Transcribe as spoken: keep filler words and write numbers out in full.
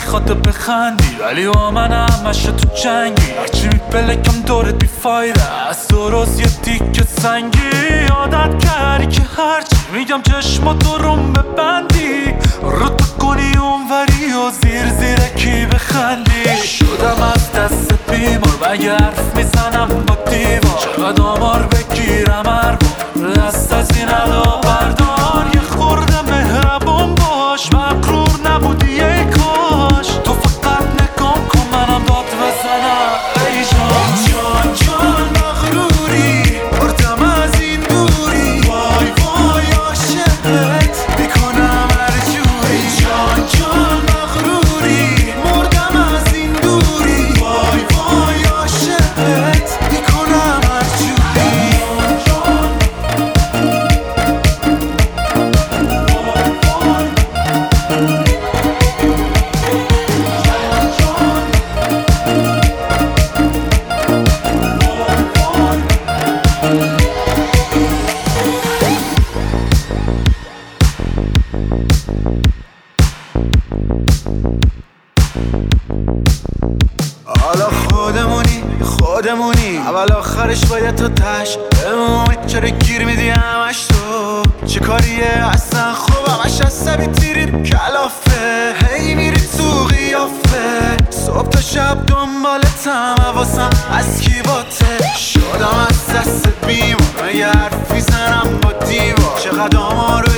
میخواد بخندی ولی با من همش تو جنگی، هرچی میپلکم دورت بیفایده از درست یه تیکه سنگی. عادت کردی که هرچی میگم چشماتو روم ببندی، رو تو کنی اونوری و زیر زیرکی بخندی. شدم از دست بیمار و یه حرف میزنم با دیوار، چقدر آمار بگیرم هر بار دست از این علا بردار. یه خورده مهربون باش، مغرور نبودی ای کاش، تو فقط نگام کن منم داد بزنم. ای جان جان جان مغروری بردم از این دوری، وای وای عاشقت میکنم هر جوری. جان جان مغروری مردم از این دوری، وای وای عاشقت میکنم هر جوری. حالا خودمونی خودمونی اول آخرش باید تو تش بمونی. چرا گیر میدی همش تو؟ چه کاریه اصلا خوب همش عصبی تیریم کلافه، هی میری تو قیافه صبح تا شب دنبالتم حواسم از کی باته. شدم از دست بیمار یه حرف میزنم با دیوار، چقدر آمار